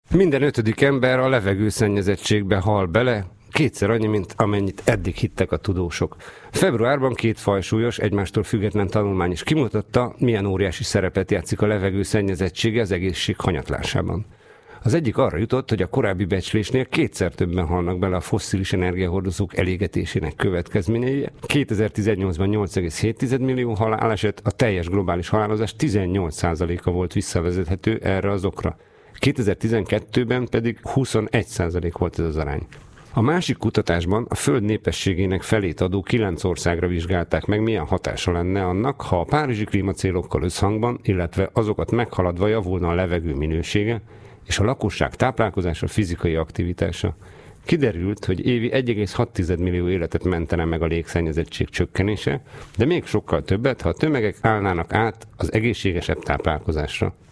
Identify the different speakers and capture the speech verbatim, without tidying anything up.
Speaker 1: Minden ötödik ember a levegőszennyezettségbe hal bele, kétszer annyi, mint amennyit eddig hittek a tudósok. Februárban két fajsúlyos, egymástól független tanulmány is kimutatta, milyen óriási szerepet játszik a levegőszennyezettsége az egészség hanyatlásában. Az egyik arra jutott, hogy a korábbi becslésnél kétszer többen halnak bele a fosszilis energiahordozók elégetésének következményei. kétezer-tizennyolcban nyolc egész hét millió haláleset, a teljes globális halálozás tizennyolc százaléka volt visszavezethető erre az okra. kétezer-tizenkettőben pedig huszonegy százalék volt ez az arány. A másik kutatásban a Föld népességének felét adó kilenc országra vizsgálták meg, milyen hatása lenne annak, ha a párizsi klímacélokkal összhangban, illetve azokat meghaladva javulna a levegő minősége, és a lakosság táplálkozása, fizikai aktivitása. Kiderült, hogy évi egy egész hat millió életet mentene meg a légszennyezettség csökkenése, de még sokkal többet, ha a tömegek állnának át az egészségesebb táplálkozásra.